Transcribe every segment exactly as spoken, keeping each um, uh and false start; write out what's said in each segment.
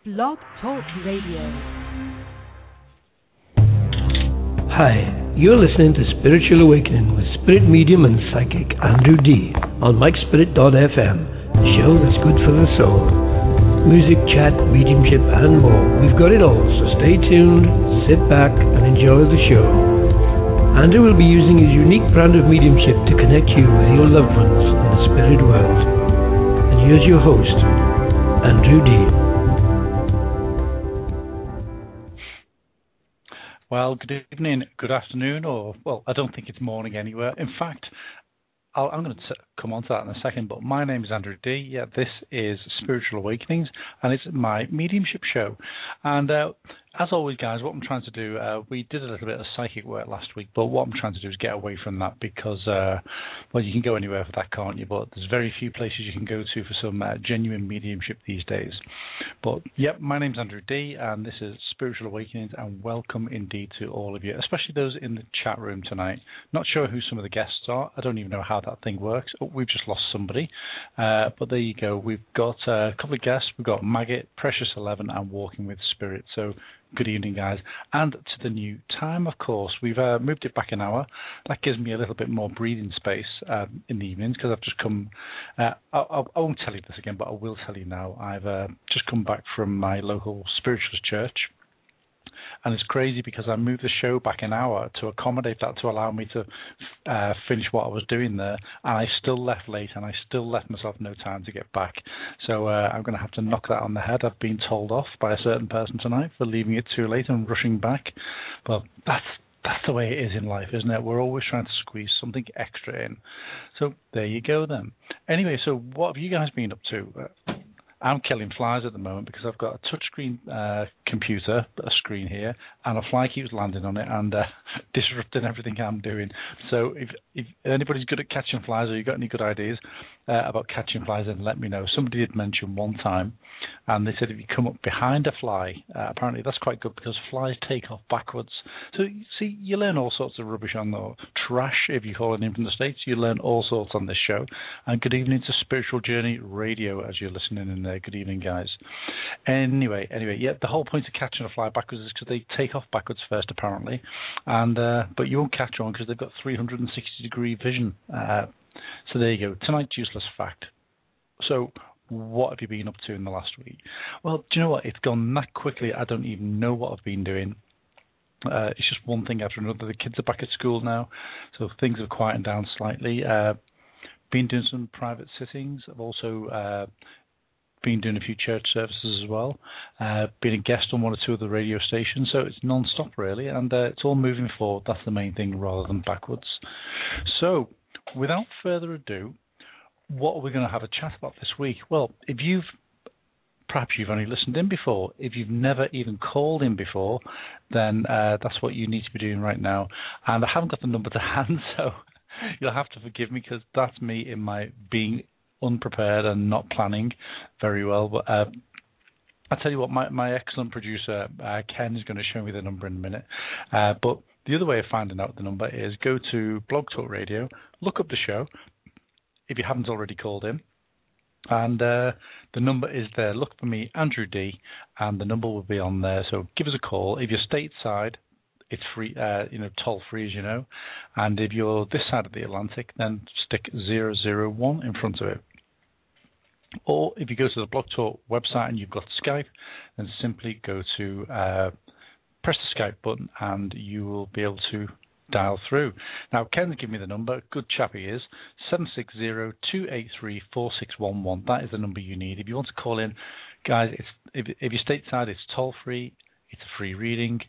Blog Talk Radio. Hi, you're listening to Spiritual Awakening with spirit medium and psychic Andrew D. on Mike Spirit dot f m, the show that's good for the soul. Music, chat, mediumship, and more. We've got it all, so stay tuned, sit back, and enjoy the show. Andrew will be using his unique brand of mediumship to connect you with your loved ones in the spirit world. And here's your host, Andrew D. Well, good evening, good afternoon, or, well, I don't think it's morning anywhere. In fact, I'll, I'm going to t- come on to that in a second, but my name is Andrew D. Yeah, this is Spiritual Awakenings, and it's my mediumship show. And uh, as always, guys, what I'm trying to do, uh, we did a little bit of psychic work last week, but what I'm trying to do is get away from that because, uh, well, you can go anywhere for that, can't you? But there's very few places you can go to for some uh, genuine mediumship these days. But, yep, my name's Andrew D, and this is Spiritual Awakenings, and welcome indeed to all of you, especially those in the chat room tonight. Not sure who some of the guests are. I don't even know how that thing works. Oh, we've just lost somebody. Uh, but there you go. We've got uh, a couple of guests. We've got Maggot, Precious eleven, and Walking with Spirit. So good evening, guys. And to the new time, of course. We've uh, moved it back an hour. That gives me a little bit more breathing space um, in the evenings because I've just come... Uh, I, I, I won't tell you this again, but I will tell you now. I've uh, just come back from my local spiritualist church. And it's crazy because I moved the show back an hour to accommodate that, to allow me to uh, finish what I was doing there. And I still left late, and I still left myself no time to get back. So uh, I'm going to have to knock that on the head. I've been told off by a certain person tonight for leaving it too late and rushing back. But that's that's the way it is in life, isn't it? We're always trying to squeeze something extra in. So there you go then. Anyway, so what have you guys been up to? Uh, I'm killing flies at the moment because I've got a touchscreen uh, computer, a screen here, and a fly keeps landing on it and uh, disrupting everything I'm doing. So if, if anybody's good at catching flies or you've got any good ideas uh, about catching flies, then let me know. Somebody did mention one time, and they said if you come up behind a fly, uh, apparently that's quite good because flies take off backwards. So, you see, you learn all sorts of rubbish on the trash, if you call it in from the States. You learn all sorts on this show. And good evening to Spiritual Journey Radio as you're listening in there. Good evening, guys. Anyway, anyway, yeah, the whole point of catching a fly backwards is because they take off backwards first, apparently. and uh, But you won't catch one because they've got three hundred sixty degree vision. Uh, so there you go. Tonight's useless fact. So what have you been up to in the last week? Well, do you know what? It's gone that quickly, I don't even know what I've been doing. Uh, it's just one thing after another. The kids are back at school now, so things have quietened down slightly. Uh, been doing some private sittings. I've also uh, been doing a few church services as well. Uh, been a guest on one or two of the radio stations, so it's non-stop really, and uh, it's all moving forward. That's the main thing rather than backwards. So, without further ado, what are we going to have a chat about this week? Well, if you've perhaps you've only listened in before. If you've never even called in before, then uh, that's what you need to be doing right now. And I haven't got the number to hand, so you'll have to forgive me because that's me in my being unprepared and not planning very well. But uh, I'll tell you what, my, my excellent producer, uh, Ken, is going to show me the number in a minute. Uh, but the other way of finding out the number is go to Blog Talk Radio, look up the show, if you haven't already called in. And uh, the number is there. Look for me, Andrew D, and the number will be on there. So give us a call. If you're stateside, it's free, uh, you know, toll free, as you know. And if you're this side of the Atlantic, then stick zero zero one in front of it. Or if you go to the Blog Talk website and you've got Skype, then simply go to uh, press the Skype button, and you will be able to dial through. Now, Ken's given me the number. Good chap he is. seven six zero, two eight three, four six one one. That is the number you need. If you want to call in, guys, it's, if, if you're stateside, it's toll-free. It's a free reading.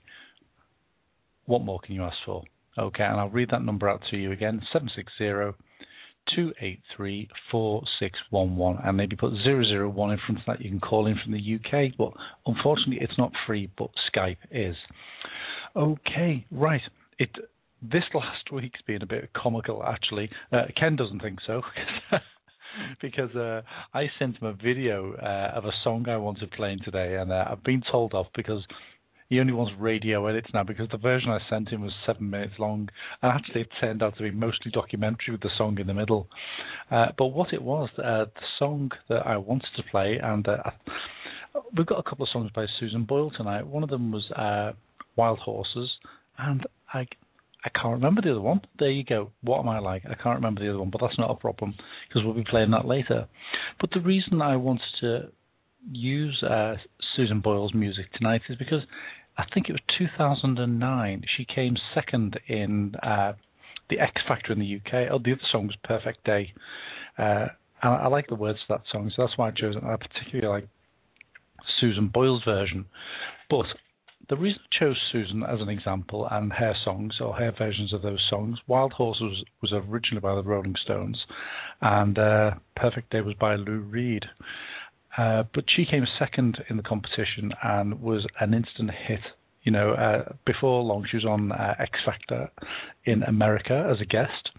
What more can you ask for? Okay, and I'll read that number out to you again. seven six zero, two eight three, four six one one. And maybe put zero zero one in front of that. You can call in from the U K. But unfortunately, it's not free, but Skype is. Okay, right. It... This last week's been a bit comical, actually. Uh, Ken doesn't think so, because uh, I sent him a video uh, of a song I wanted playing today, and uh, I've been told off because he only wants radio edits now, because the version I sent him was seven minutes long, and actually it turned out to be mostly documentary with the song in the middle. Uh, but what it was, uh, the song that I wanted to play, and uh, we've got a couple of songs by Susan Boyle tonight. One of them was uh, Wild Horses, and I I can't remember the other one. There you go. What am I like? I can't remember the other one, but that's not a problem because we'll be playing that later. But the reason I wanted to use uh, Susan Boyle's music tonight is because I think it was two thousand nine. She came second in uh, the X Factor in the U K. Oh, the other song was Perfect Day. Uh, and I, I like the words to that song, so that's why I chose it. I particularly like Susan Boyle's version. But the reason I chose Susan as an example and her songs or her versions of those songs, Wild Horses was, was originally by the Rolling Stones, and uh, Perfect Day was by Lou Reed. Uh, but she came second in the competition and was an instant hit. You know, uh, before long she was on uh, X Factor in America as a guest,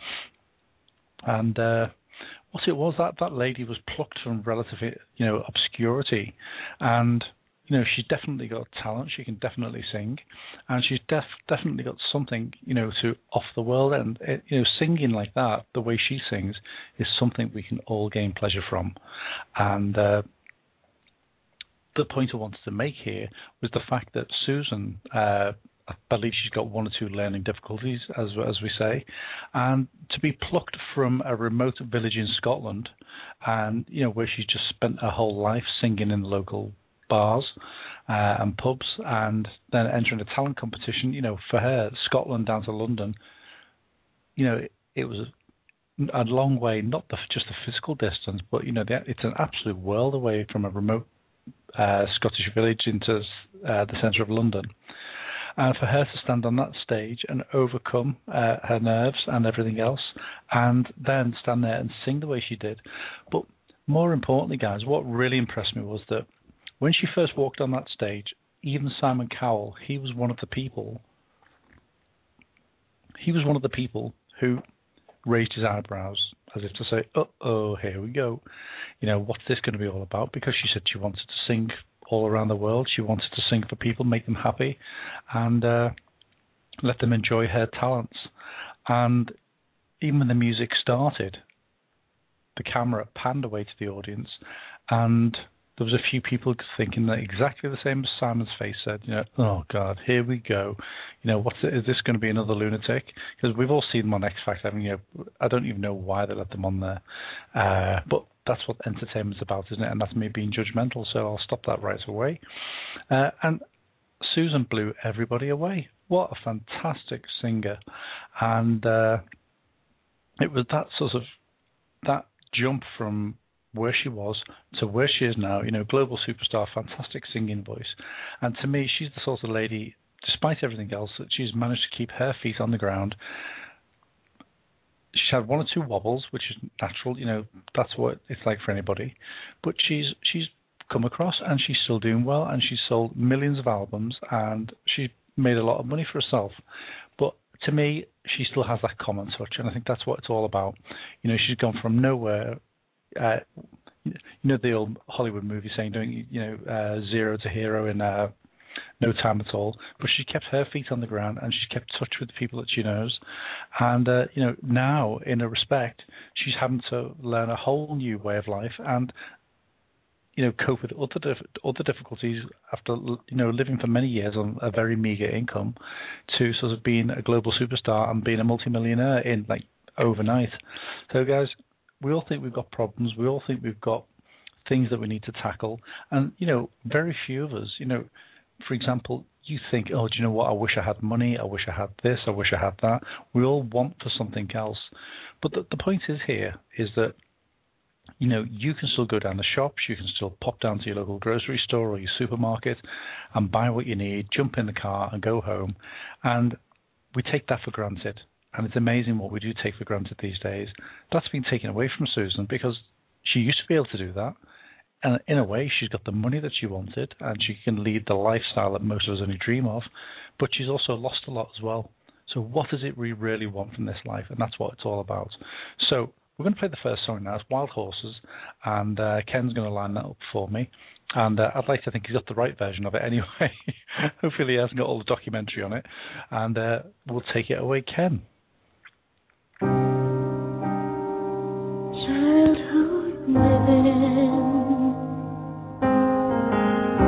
and uh, what it was that that lady was plucked from relative, you know, obscurity, and you know, she's definitely got talent. She can definitely sing, and she's def- definitely got something, you know, to off the world. And it, you know, singing like that, the way she sings, is something we can all gain pleasure from. And uh, the point I wanted to make here was the fact that Susan, uh, I believe she's got one or two learning difficulties, as as we say, and to be plucked from a remote village in Scotland, and you know, where she's just spent her whole life singing in the local bars uh, and pubs, and then entering a talent competition, you know, for her, Scotland down to London, you know, it, it was a long way, not the, just the physical distance, but, you know, the, it's an absolute world away from a remote uh, Scottish village into uh, the centre of London. And for her to stand on that stage and overcome uh, her nerves and everything else, and then stand there and sing the way she did. But more importantly, guys, what really impressed me was that when she first walked on that stage, even Simon Cowell, he was one of the people, he was one of the people who raised his eyebrows as if to say, uh-oh, here we go. You know, what's this going to be all about? Because she said she wanted to sing all around the world. She wanted to sing for people, make them happy, and uh, let them enjoy her talents. And even when the music started, the camera panned away to the audience, and there was a few people thinking that exactly the same as Simon's face said, you know, oh God, here we go. You know, what's it, is this going to be another lunatic? Because we've all seen them on X Factor. I mean, you know, I don't even know why they let them on there. Uh, but that's what entertainment's about, isn't it? And that's me being judgmental, so I'll stop that right away. Uh, and Susan blew everybody away. What a fantastic singer. And uh, it was that sort of, that jump from where she was to where she is now, you know, global superstar, fantastic singing voice. And to me, she's the sort of lady, despite everything else, that she's managed to keep her feet on the ground. She's had one or two wobbles, which is natural, you know, that's what it's like for anybody. But she's she's come across, and she's still doing well, and she's sold millions of albums, and she made a lot of money for herself. But to me, she still has that common touch, and I think that's what it's all about. You know, she's gone from nowhere. Uh, you know the old Hollywood movie saying, doing you know uh, zero to hero in uh, no time at all. But she kept her feet on the ground, and she kept touch with the people that she knows. And uh, you know now, in a respect, she's having to learn a whole new way of life, and you know cope with other dif- other difficulties after you know living for many years on a very meager income, to sort of being a global superstar and being a multimillionaire in like overnight. So guys, we all think we've got problems. We all think we've got things that we need to tackle. And, you know, very few of us, you know, for example, you think, oh, do you know what? I wish I had money. I wish I had this. I wish I had that. We all want for something else. But the, the point is here is that, you know, you can still go down the shops. You can still pop down to your local grocery store or your supermarket and buy what you need, jump in the car and go home. And we take that for granted. And it's amazing what we do take for granted these days. That's been taken away from Susan because she used to be able to do that. And in a way, she's got the money that she wanted, and she can lead the lifestyle that most of us only dream of. But she's also lost a lot as well. So what is it we really want from this life? And that's what it's all about. So we're going to play the first song now. It's Wild Horses. And uh, Ken's going to line that up for me. And uh, I'd like to think he's got the right version of it anyway. Hopefully he hasn't got all the documentary on it. And uh, we'll take it away, Ken. Childhood living,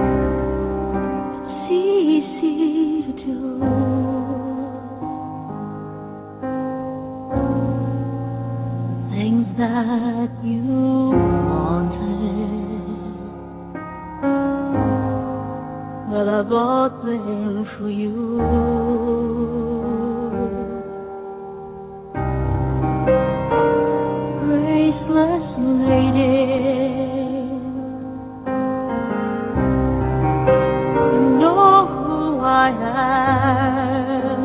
Well, I bought them for you. Graceless lady, you know who I am.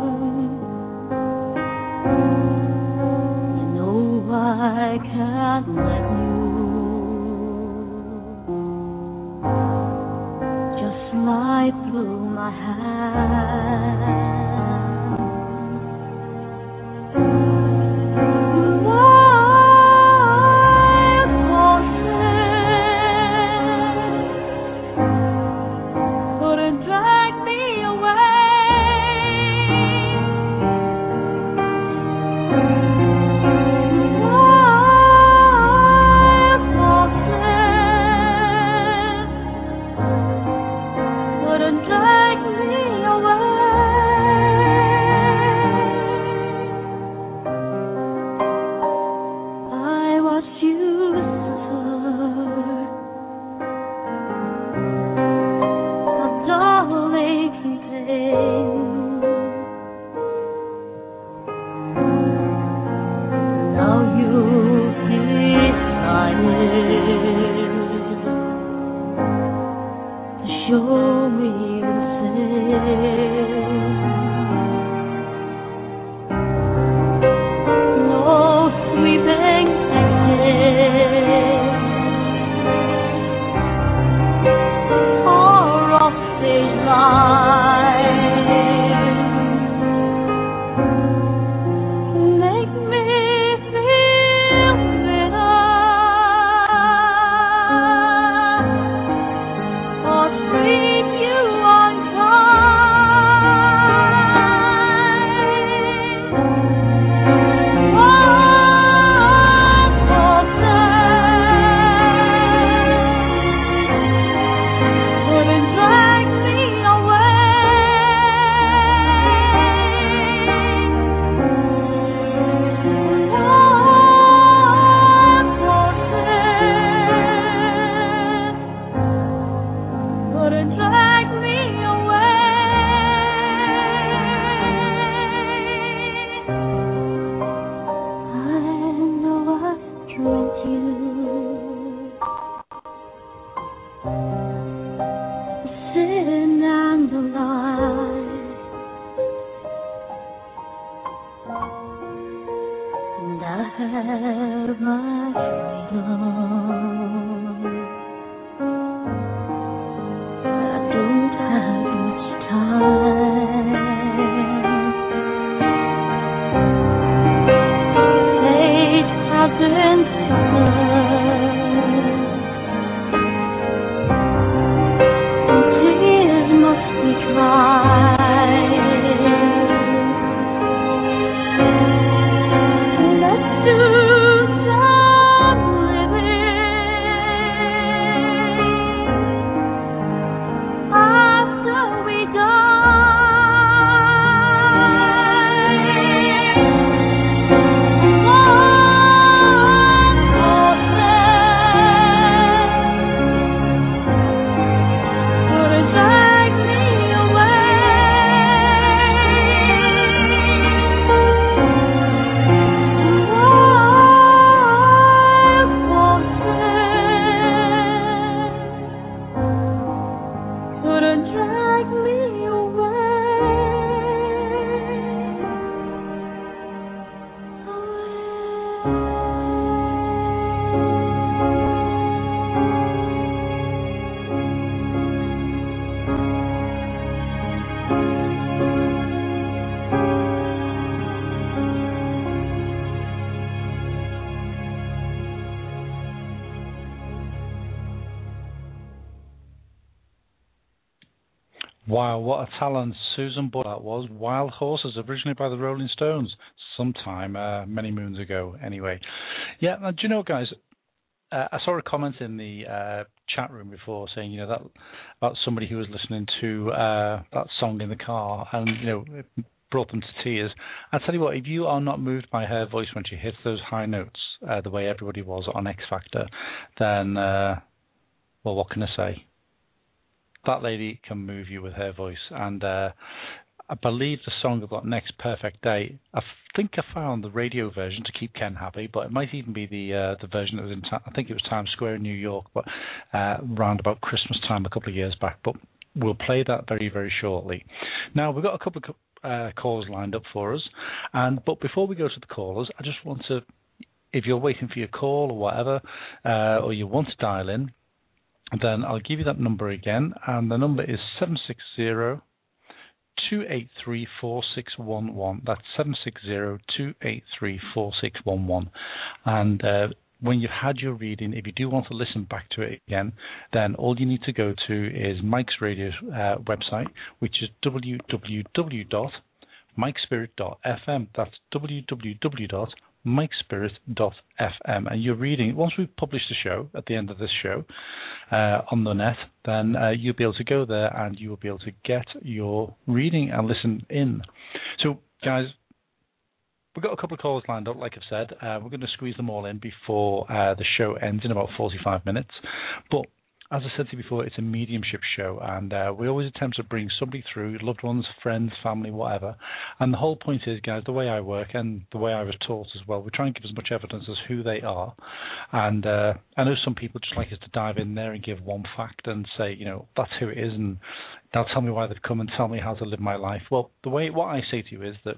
You know I can't let you just slide through my hands. Show me the same. No sweeping exit or offstage line. Make me feel better. Have my freedom. I don't have much time. Fate has been turned, and tears must be cried. Let's do some living after we die. One more step couldn't drag me away. Couldn't drag me Wow, what a talent Susan Budd that was. Wild Horses, originally by the Rolling Stones, sometime, uh, many moons ago, anyway. Yeah, now, do you know, guys, uh, I saw a comment in the uh, chat room before saying, you know, that about somebody who was listening to uh, that song in the car and, you know, it brought them to tears. I tell you what, if you are not moved by her voice when she hits those high notes, uh, the way everybody was on X Factor, then, uh, well, what can I say? that lady can move you with her voice. And uh, I believe the song I've got next, Perfect Day, I think I found the radio version to keep Ken happy, but it might even be the uh, the version that was in, I think it was Times Square in New York, but uh, around about Christmas time a couple of years back. But we'll play that very, very shortly. Now, we've got a couple of uh, callers lined up for us, and but before we go to the callers, I just want to, if you're waiting for your call or whatever, uh, or you want to dial in, then I'll give you that number again, and the number is seven six zero, two eight three, four six one one. That's seven six zero, two eight three, four six one one. And uh, when you've had your reading, if you do want to listen back to it again, then all you need to go to is Mike's Radio uh, website, which is w w w dot mike spirit dot f m. That's w w w dot mike spirit dot f m. And you're reading, once we've published the show, at the end of this show, uh, on the net, then uh, you'll be able to go there and you will be able to get your reading and listen in. So, guys, we've got a couple of calls lined up, like I've said. Uh, we're going to squeeze them all in before uh, the show ends in about forty-five minutes. But as I said to you before, it's a mediumship show, and uh, we always attempt to bring somebody through, loved ones, friends, family, whatever. And the whole point is, guys, the way I work and the way I was taught as well, we try and give as much evidence as who they are. And uh, I know some people just like us to dive in there and give one fact and say, you know, that's who it is, and they'll tell me why they've come and tell me how to live my life. Well, the way what I say to you is that,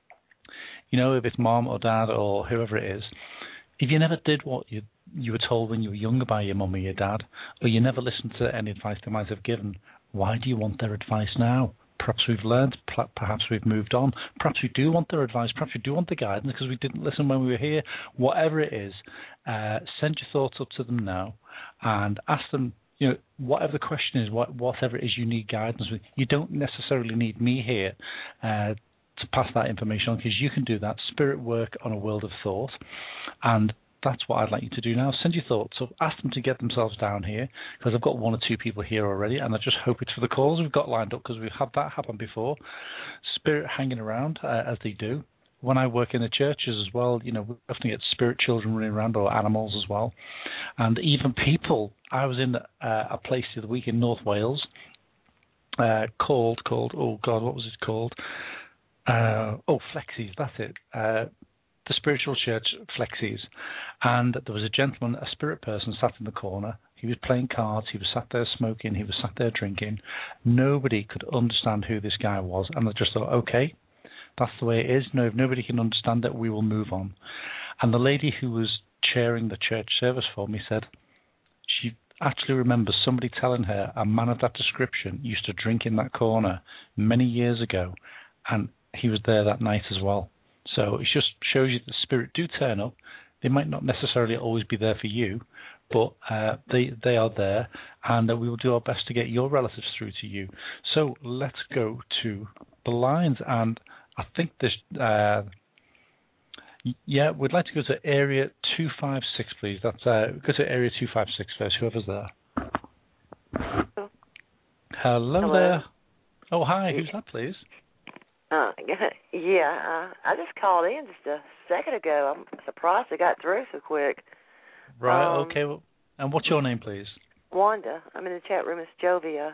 you know, if it's mom or dad or whoever it is, if you never did what you you were told when you were younger by your mum or your dad, or you never listened to any advice they might have given, why do you want their advice now? Perhaps we've learned, perhaps we've moved on, perhaps we do want their advice, perhaps we do want the guidance because we didn't listen when we were here. Whatever it is, uh, send your thoughts up to them now and ask them, you know, whatever the question is, what, whatever it is you need guidance with. You don't necessarily need me here uh, to pass that information on, because you can do that spirit work on a world of thought. And that's what I'd like you to do now. Send your thoughts up. Ask them to get themselves down here, because I've got one or two people here already, and I just hope it's for the calls we've got lined up, because we've had that happen before. Spirit hanging around, uh, as they do. When I work in the churches as well, you know, we often get spirit children running around, or animals as well. And even people. I was in uh, a place the other week in North Wales uh, called, called, oh God, what was it called? Uh, oh, Flexies, that's it. Uh, the spiritual church Flexies. And there was a gentleman, a spirit person, sat in the corner. He was playing cards. He was sat there smoking. He was sat there drinking. Nobody could understand who this guy was. And I just thought, okay, that's the way it is. No, if nobody can understand it, we will move on. And the lady who was chairing the church service for me said she actually remembers somebody telling her a man of that description used to drink in that corner many years ago, and he was there that night as well. So it just shows you that spirit do turn up. They might not necessarily always be there for you, but uh, they they are there, and uh, we will do our best to get your relatives through to you. So let's go to the lines, and I think this, uh, yeah, we'd like to go to area two five six, please. That's uh, go to area two five six first, whoever's there. Oh. Hello, Hello there. Oh, hi. Who's that, please? Uh, yeah, uh, I just called in just a second ago. I'm surprised I got through so quick. Right, um, okay. Well, and what's your name, please? Wanda. I'm in the chat room. It's Jovia.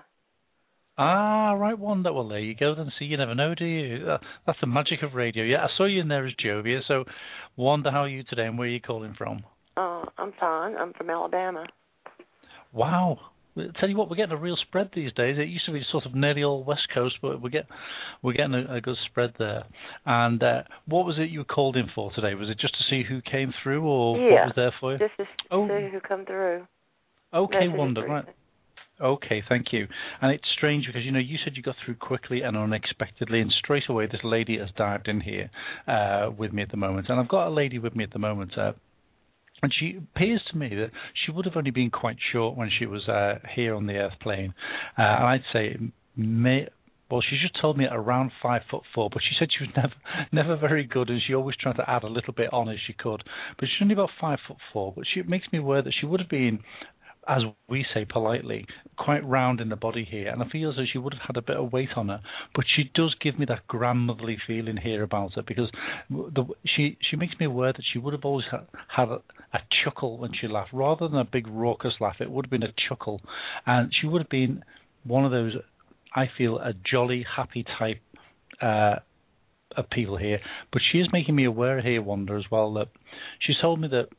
Ah, right, Wanda. Well, there you go. Then see, you never know, do you? Uh, that's the magic of radio. Yeah, I saw you in there as Jovia. So, Wanda, how are you today, and where are you calling from? Uh, I'm fine. I'm from Alabama. Wow. I'll tell you what, we're getting a real spread these days. It used to be sort of nearly all West Coast, but we get we're getting a, a good spread there. And uh, what was it you were called in for today? Was it just to see who came through, or yeah, what was there for you? Just to oh. see who come through. Okay, Messages Wanda, through. right. Okay, thank you. And it's strange because, you know, you said you got through quickly and unexpectedly, and straight away this lady has dived in here uh, with me at the moment. And I've got a lady with me at the moment, uh, and she appears to me that she would have only been quite short when she was uh, here on the Earth plane. Uh, and I'd say, may, well, she just told me around five foot four, but she said she was never never very good, and she always tried to add a little bit on as she could. But she's only about five foot four, but she it makes me aware that she would have been, as we say politely, quite round in the body here, and I feel as though she would have had a bit of weight on her, but she does give me that grandmotherly feeling here about her, because the, she she makes me aware that she would have always had, had a, a chuckle when she laughed, rather than a big raucous laugh. It would have been a chuckle, and she would have been one of those, I feel, a jolly, happy type uh, of people here. But she is making me aware here, Wanda, as well, that she told me that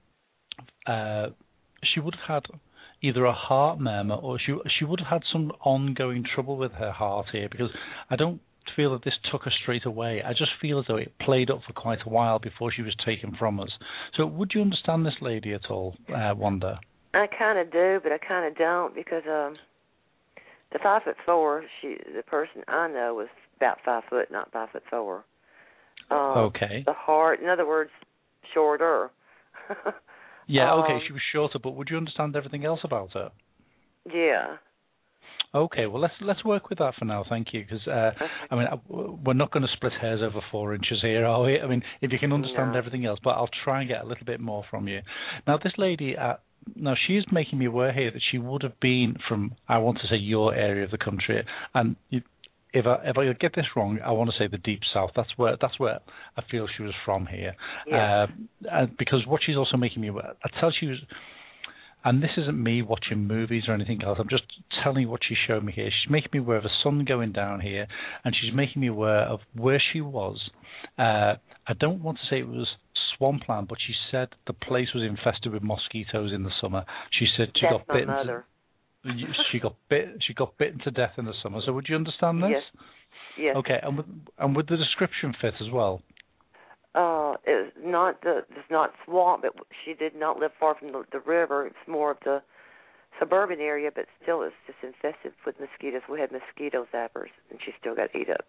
uh, she would have had either a heart murmur or she she would have had some ongoing trouble with her heart here, because I don't feel that this took her straight away. I just feel as though it played up for quite a while before she was taken from us. So would you understand this lady at all, uh, Wanda? I kind of do, but I kind of don't, because um, the five foot four, she, the person I know was about five foot, not five foot four. Um, okay. The heart, in other words, shorter. yeah, um, okay, she was shorter, but would you understand everything else about her? Yeah. Okay, well let's let's work with that for now. Thank you, because uh, I mean I, we're not going to split hairs over four inches here, are we? I mean, if you can understand no. everything else, but I'll try and get a little bit more from you. Now, this lady, uh, now she is making me aware here that she would have been from, I want to say, your area of the country, and you, if I if I get this wrong, I want to say the deep south. That's where that's where I feel she was from here. Yeah. Uh, because what she's also making me aware, I tell she was. And this isn't me watching movies or anything else. I'm just telling you what she showed me here. She's making me aware of the sun going down here, and she's making me aware of where she was. Uh, I don't want to say it was swampland, but she said the place was infested with mosquitoes in the summer. She said she That's got my bitten. mother. To, she got bit. She got bitten to death in the summer. So would you understand this? Yes. Yes. Okay, and with, and would the description fit as well? Uh, it was not the it's not swamp, but she did not live far from the, the river. It's more of the suburban area, but still it's just infested with mosquitoes. We had mosquito zappers, and she still got eat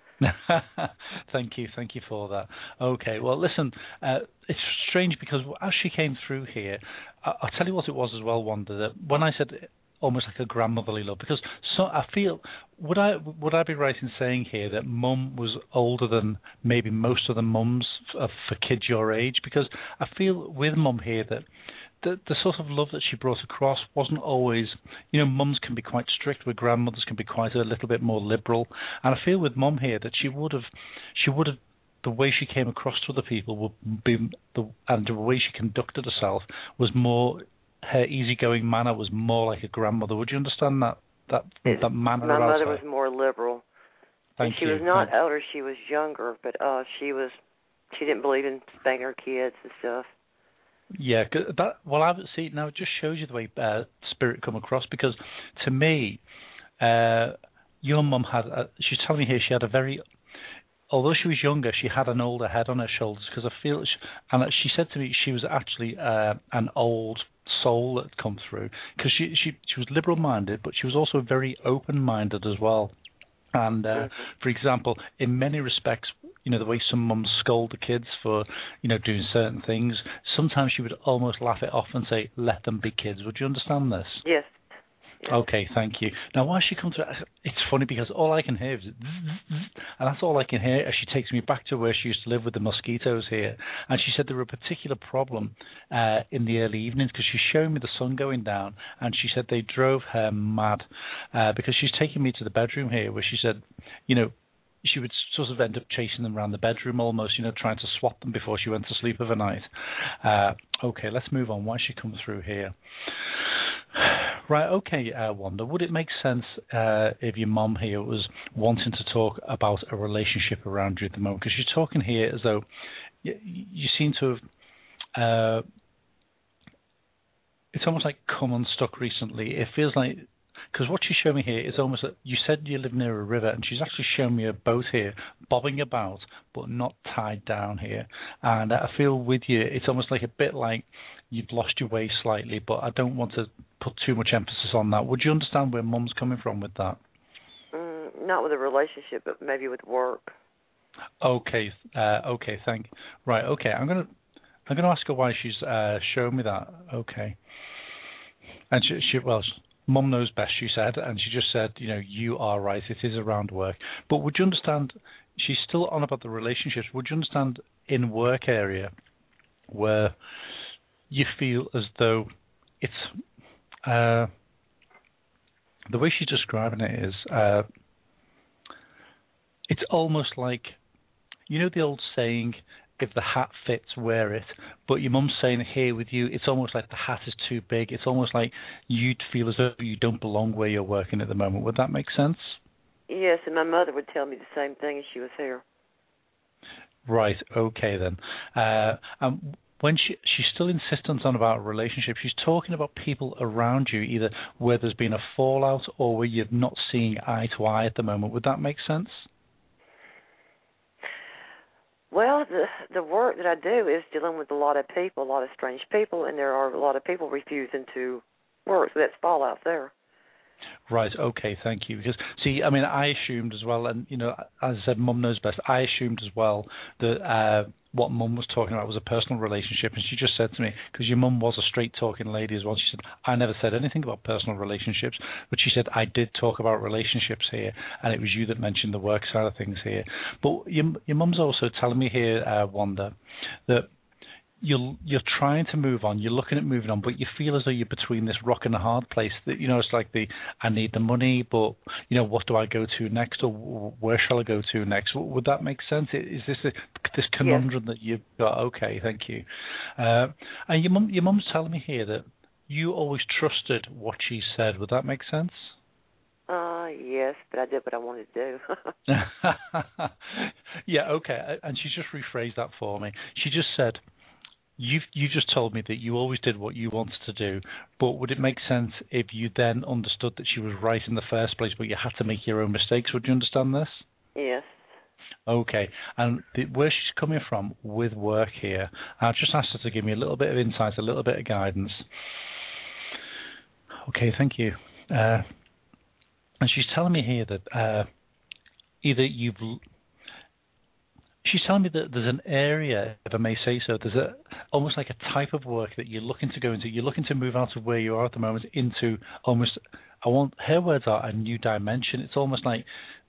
up. Thank you, thank you for that. Okay, well, listen, uh, it's strange because as she came through here, I, I'll tell you what it was as well, Wanda, that when I said almost like a grandmotherly love, because so I feel, would I would I be right in saying here that Mum was older than maybe most of the mums for, for kids your age? Because I feel with Mum here that the, the sort of love that she brought across wasn't always, you know, mums can be quite strict, with grandmothers can be quite a little bit more liberal, and I feel with Mum here that she would have, she would have, the way she came across to other people would be, the, and the way she conducted herself was more, her easygoing manner was more like a grandmother. Would you understand that that It, that manner my about mother her? was more liberal. Thank and she you. was not Thank older; she was younger, but uh, she was she didn't believe in spanking her kids and stuff. Yeah, 'cause that. Well, I see now. It just shows you the way uh, spirit come across. Because to me, uh, your mum had. A, she's telling me here she had a very. Although she was younger, she had an older head on her shoulders. Because I feel, she, and she said to me, she was actually uh, an old soul that had come through. Because she she she was liberal minded, but she was also very open minded as well. And uh, Mm-hmm. for example, in many respects, you know, the way some mums scold the kids for, you know, doing certain things, sometimes she would almost laugh it off and say, let them be kids. Would you understand this? Yes. Okay, thank you. Now, why she comes to, it's funny because all I can hear is, and that's all I can hear as she takes me back to where she used to live with the mosquitoes here. And she said there were a particular problem uh, in the early evenings because she's showing me the sun going down, and she said they drove her mad uh, because she's taking me to the bedroom here where she said, you know, she would sort of end up chasing them around the bedroom almost, you know, trying to swap them before she went to sleep overnight. Uh, okay, let's move on. Why she come through here? Right, okay, uh, Wanda, would it make sense uh, if your mum here was wanting to talk about a relationship around you at the moment? Because you're talking here as though you, you seem to have, uh, it's almost like come unstuck recently. It feels like, because what she showed me here is almost, like, you said you live near a river, and she's actually shown me a boat here, bobbing about, but not tied down here. And I feel with you, it's almost like a bit like you've lost your way slightly, but I don't want to put too much emphasis on that. Would you understand where Mum's coming from with that? Mm, not with a relationship, but maybe with work. Okay, uh, okay, thank. Right, okay, I'm gonna, I'm gonna ask her why she's uh, shown me that. Okay, and she, she well. Mum knows best, she said, and she just said, you know, you are right, it is around work. But would you understand, she's still on about the relationships, would you understand in work area where you feel as though it's, uh, the way she's describing it is, uh, it's almost like, you know the old saying, if the hat fits, wear it. But your mum's saying here with you, it's almost like the hat is too big. It's almost like you'd feel as though you don't belong where you're working at the moment. Would that make sense? Yes, and my mother would tell me the same thing as she was here. Right, okay then. Uh, um, when she she's still insistent on about a relationship, she's talking about people around you, either where there's been a fallout or where you're not seeing eye to eye at the moment. Would that make sense? Well, the the work that I do is dealing with a lot of people, a lot of strange people, and there are a lot of people refusing to work, so that's fallout there. Right, okay, thank you. Because, see, I mean, I assumed as well, and, you know, as I said, Mum knows best, I assumed as well that uh, what Mum was talking about was a personal relationship, and she just said to me, because your Mum was a straight-talking lady as well, she said, I never said anything about personal relationships, but she said, I did talk about relationships here, and it was you that mentioned the work side of things here. But your, your Mum's also telling me here, uh, Wanda, that You're you're trying to move on. You're looking at moving on, but you feel as though you're between this rock and a hard place. That you know, it's like the I need the money, but you know, what do I go to next, or where shall I go to next? Would that make sense? Is this a, this conundrum yes. that you've got? Okay, thank you. Uh, and your mum your mum's telling me here that you always trusted what she said. Would that make sense? Uh, yes, but I did what I wanted to do. Yeah, okay. And she just rephrased that for me. She just said, You've, you just told me that you always did what you wanted to do, but would it make sense if you then understood that she was right in the first place, but you had to make your own mistakes? Would you understand this? Yes. Okay. And the, where she's coming from with work here, I've just asked her to give me a little bit of insight, a little bit of guidance. Okay, thank you. Uh, and she's telling me here that uh, either you've... She's telling me that there's an area, if I may say so, there's a almost like a type of work that you're looking to go into. You're looking to move out of where you are at the moment into almost, I want, her words are a new dimension. It's almost like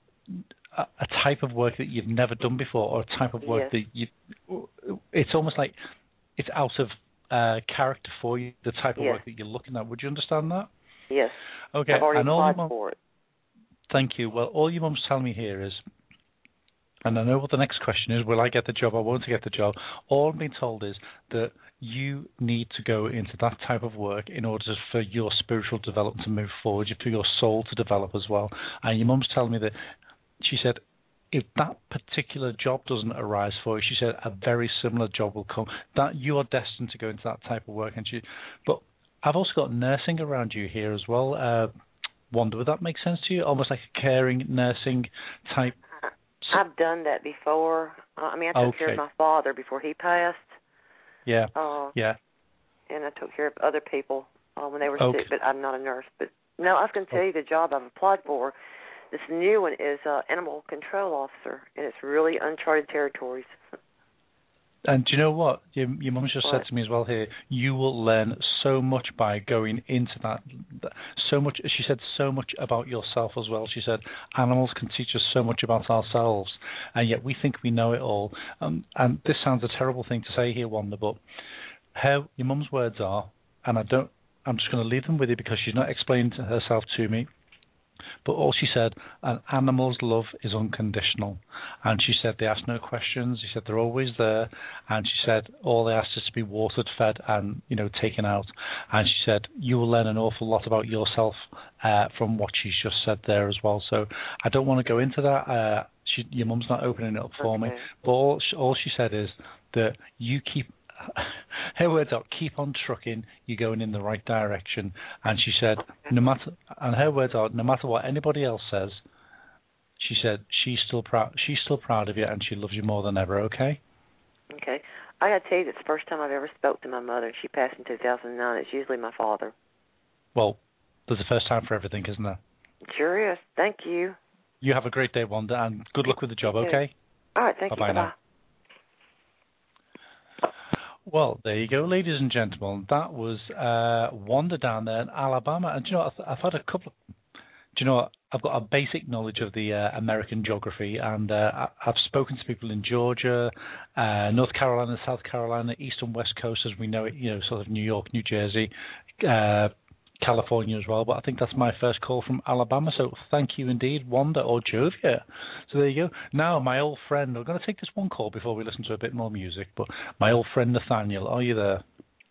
a, a type of work that you've never done before, or a type of work yes. that you, it's almost like it's out of uh, character for you, the type of yes. work that you're looking at. Would you understand that? Yes. Okay. I've already and all applied mom, for it. Thank you. Well, all your mum's telling me here is, and I know what the next question is, will I get the job, I won't get the job. All I'm being told is that you need to go into that type of work in order for your spiritual development to move forward, for your soul to develop as well. And your mum's telling me that, she said, if that particular job doesn't arise for you, she said, a very similar job will come. That you are destined to go into that type of work. And she, but I've also got nursing around you here as well. Uh, Wanda, would that make sense to you? Almost like a caring, nursing type. I've done that before. Uh, I mean, I took okay. care of my father before he passed. Yeah, uh, yeah. And I took care of other people uh, when they were okay. sick, but I'm not a nurse. But no, I was going to tell you the job I've applied for. This new one is uh, animal control officer, and it's really uncharted territories. And do you know what? Your, your mum just what? said to me as well here, you will learn so much by going into that. So much, she said, so much about yourself as well. She said, animals can teach us so much about ourselves, and yet we think we know it all. Um, and this sounds a terrible thing to say here, Wanda, but her, your mum's words are, and I don't, I'm just going to leave them with you because she's not explained herself to me, but all she said, an animal's love is unconditional. And she said they ask no questions. She said they're always there. And she said all they ask is to be watered, fed, and, you know, taken out. And she said you will learn an awful lot about yourself uh, from what she's just said there as well. So I don't want to go into that. Uh, she, your mum's not opening it up for okay. me. But all, all she said is that you keep... her words are, keep on trucking, you're going in the right direction. And she said, no matter, and her words are, no matter what anybody else says, she said, she's still proud, she's still proud of you, and she loves you more than ever, okay? Okay. I got to tell you, it's the first time I've ever spoke to my mother. She passed in two thousand nine. It's usually my father. Well, there's a first time for everything, isn't there? Sure is. Thank you. You have a great day, Wanda, and good luck with the job, okay? All right, thank Bye-bye you. Bye-bye. Now. Well, there you go, ladies and gentlemen. That was uh, Wanda down there in Alabama. And do you know, I've, I've had a couple of... Do you know what? I've got a basic knowledge of the uh, American geography, and uh, I've spoken to people in Georgia, uh, North Carolina, South Carolina, East and West Coast, as we know it, you know, sort of New York, New Jersey, uh, California as well, but I think that's my first call from Alabama. So thank you indeed, Wanda or Jovia. So there you go. Now, my old friend, I'm going to take this one call before we listen to a bit more music, but my old friend Nathaniel, are you there?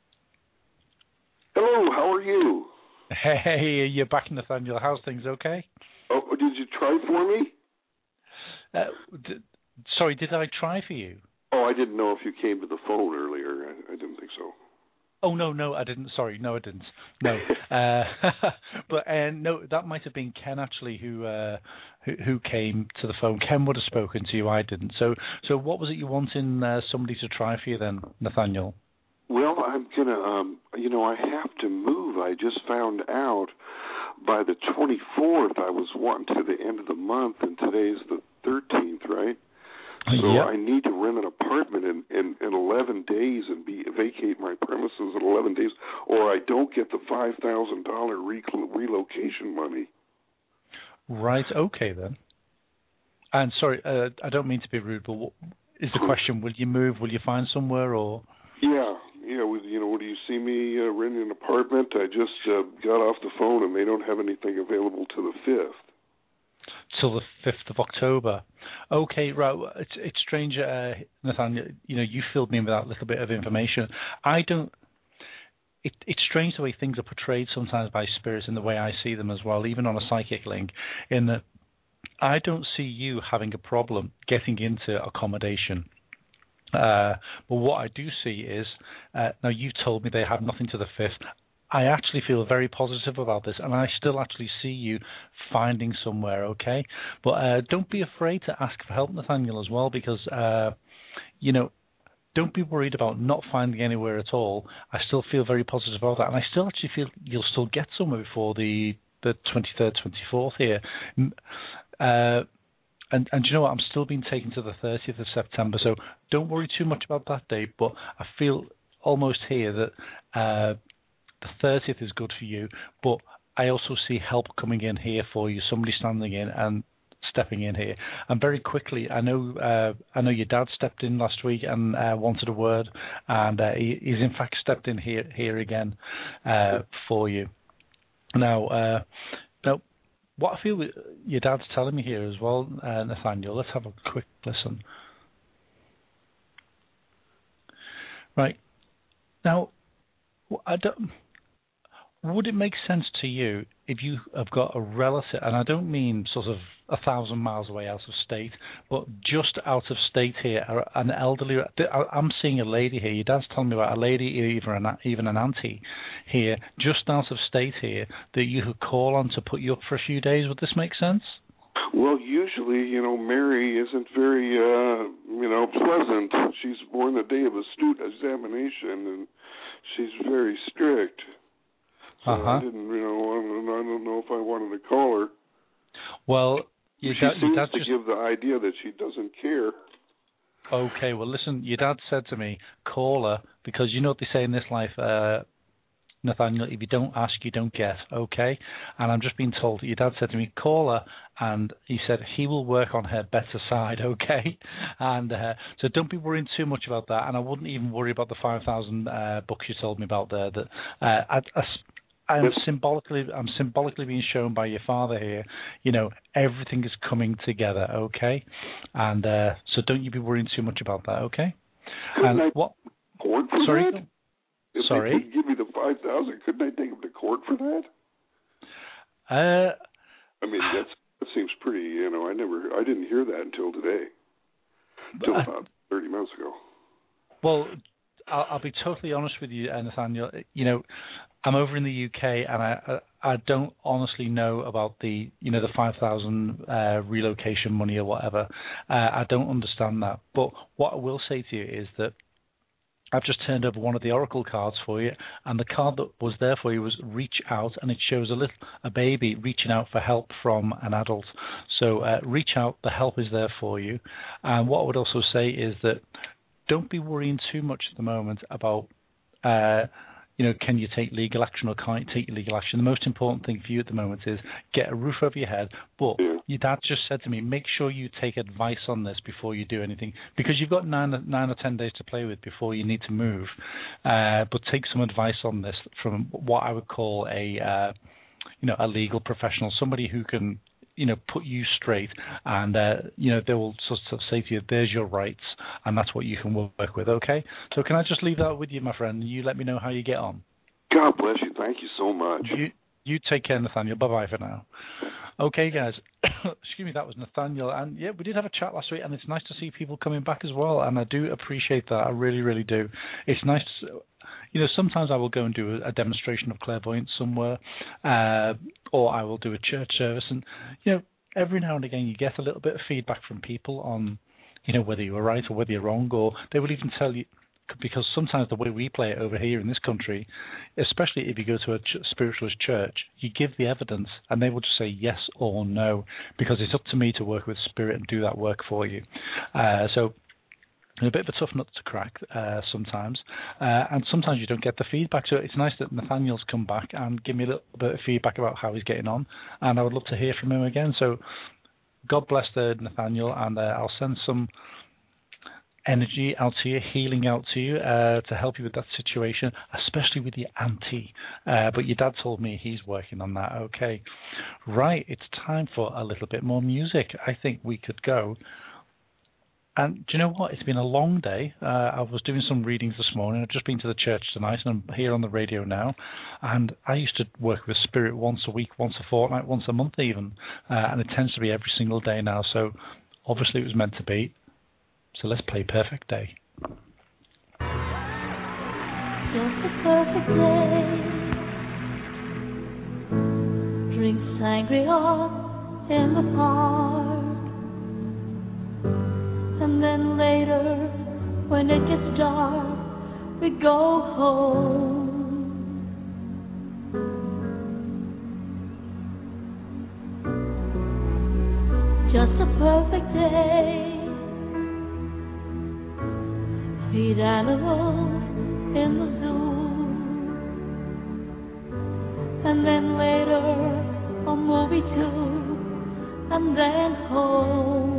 Hello, how are you? Hey, you're back, Nathaniel. How's things? Okay? Oh, did you try for me? Uh, d- sorry, did I try for you? Oh, I didn't know if you came to the phone earlier. I, I didn't think so. Oh, no, no, I didn't. Sorry, no, I didn't. No. uh, but uh, no, that might have been Ken, actually, who, uh, who who came to the phone. Ken would have spoken to you. I didn't. So so what was it you wanting uh, somebody to try for you then, Nathaniel? Well, I'm going to, um, you know, I have to move. I just found out by the twenty-fourth I was wanting to the end of the month, and today's the thirteenth, right? So yep. I need to rent an apartment in, in, in eleven days and be vacate my premises in eleven days, or I don't get the five thousand dollars relocation money. Right, okay then. And sorry, uh, I don't mean to be rude, but what is the question? Will you move? Will you find somewhere, or? Yeah, yeah. With, you know, do you see me uh, renting an apartment? I just uh, got off the phone, and they don't have anything available till the fifth. Till the fifth of October. Okay, right. It's it's strange, uh, Nathaniel. You know, you filled me in with that little bit of information. I don't. It, it's strange the way things are portrayed sometimes by spirits and the way I see them as well, even on a psychic link. In that, I don't see you having a problem getting into accommodation. Uh, but what I do see is, uh, now you told me they have nothing to the fifth. I actually feel very positive about this, and I still actually see you finding somewhere, okay? But uh, don't be afraid to ask for help, Nathaniel, as well, because, uh, you know, don't be worried about not finding anywhere at all. I still feel very positive about that, and I still actually feel you'll still get somewhere before the, the twenty-third, twenty-fourth here. Uh, and, and you know what? I'm still being taken to the thirtieth of September, so don't worry too much about that date, but I feel almost here that... Uh, The thirtieth is good for you, but I also see help coming in here for you, somebody standing in and stepping in here. And very quickly, I know uh, I know your dad stepped in last week and uh, wanted a word, and uh, he, he's in fact stepped in here here again uh, for you. Now, uh, now, what I feel your dad's telling me here as well, uh, Nathaniel, let's have a quick listen. Right. Now, I don't... Would it make sense to you if you have got a relative, and I don't mean sort of a thousand miles away out of state, but just out of state here, an elderly, I'm seeing a lady here, your dad's telling me about a lady, even an, even an auntie here, just out of state here, that you could call on to put you up for a few days. Would this make sense? Well, usually, you know, Mary isn't very, uh, you know, pleasant. She's born the day of astute examination, and she's very strict. So uh-huh. I didn't, you know, I don't know if I wanted to call her. Well, your she dad, seems your dad to just... give the idea that she doesn't care. Okay, well, listen, your dad said to me, call her, because you know what they say in this life, uh, Nathaniel, if you don't ask, you don't get, okay? And I'm just being told that your dad said to me, call her, and he said he will work on her better side, okay? And uh, so don't be worrying too much about that, and I wouldn't even worry about the five thousand uh, bucks you told me about there. That uh, I, I, I'm symbolically, I'm symbolically being shown by your father here. You know, everything is coming together, okay? And uh, so don't you be worrying too much about that, okay? Couldn't and I what? Court for sorry. That? If Sorry. they could give me the five thousand, couldn't I take him to court for that? Uh, I mean, that's, that seems pretty. You know, I never, I didn't hear that until today, until uh, about thirty months ago. Well, I'll, I'll be totally honest with you, Nathaniel. You know, I'm over in the U K, and I I don't honestly know about the you know the five thousand uh, relocation money or whatever. Uh, I don't understand that. But what I will say to you is that I've just turned over one of the oracle cards for you, and the card that was there for you was reach out, and it shows a little a baby reaching out for help from an adult. So uh, reach out, the help is there for you. And what I would also say is that don't be worrying too much at the moment about uh, you know, can you take legal action or can't you take legal action? The most important thing for you at the moment is get a roof over your head. But Yeah. your dad just said to me, make sure you take advice on this before you do anything, because you've got nine, nine or ten days to play with before you need to move. Uh, but take some advice on this from what I would call a, uh, you know, a legal professional, somebody who can, you know, put you straight, and uh, you know, they will sort of say to you, "There's your rights," and that's what you can work with. Okay. So can I just leave that with you, my friend? And you let me know how you get on. God bless you. Thank you so much. You you take care, Nathaniel. Bye bye for now. Okay, guys. Excuse me. That was Nathaniel, and yeah, we did have a chat last week, and it's nice to see people coming back as well, and I do appreciate that. I really, really do. It's nice. To, You know, sometimes I will go and do a, a demonstration of clairvoyance somewhere, uh, or I will do a church service, and you know, every now and again you get a little bit of feedback from people on, you know, whether you were right or whether you're wrong, or they will even tell you, because sometimes the way we play it over here in this country, especially if you go to a ch- spiritualist church, you give the evidence and they will just say yes or no, because it's up to me to work with spirit and do that work for you. Uh, so. A bit of a tough nut to crack uh, sometimes, uh, and sometimes you don't get the feedback. So it's nice that Nathaniel's come back and give me a little bit of feedback about how he's getting on, and I would love to hear from him again. So God bless the Nathaniel, and uh, I'll send some energy out to you, healing out to you, uh, to help you with that situation, especially with your auntie. Uh, but your dad told me he's working on that. Okay, right, it's time for a little bit more music. I think we could go. And do you know what? It's been a long day. Uh, I was doing some readings this morning. I've just been to the church tonight, and I'm here on the radio now. And I used to work with spirit once a week, once a fortnight, once a month even. Uh, and it tends to be every single day now. So obviously it was meant to be. So let's play Perfect Day. Just a perfect day. Drink sangria in the park. And then later, when it gets dark, we go home. Just a perfect day. Feed animals in the zoo. And then later, a movie too. And then home.